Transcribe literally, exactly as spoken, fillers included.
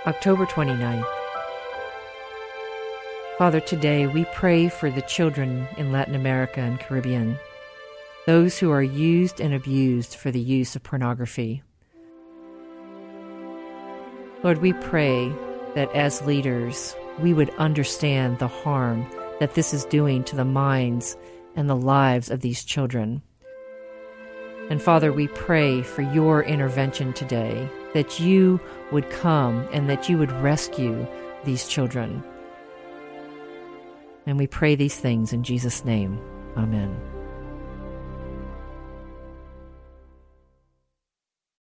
October twenty-ninth. Father, today we pray for the children in Latin America and Caribbean, those who are used and abused for the use of pornography. Lord, we pray that as leaders, we would understand the harm that this is doing to the minds and the lives of these children. And Father, we pray for your intervention today, that you would come and that you would rescue these children. And we pray these things in Jesus' name. Amen.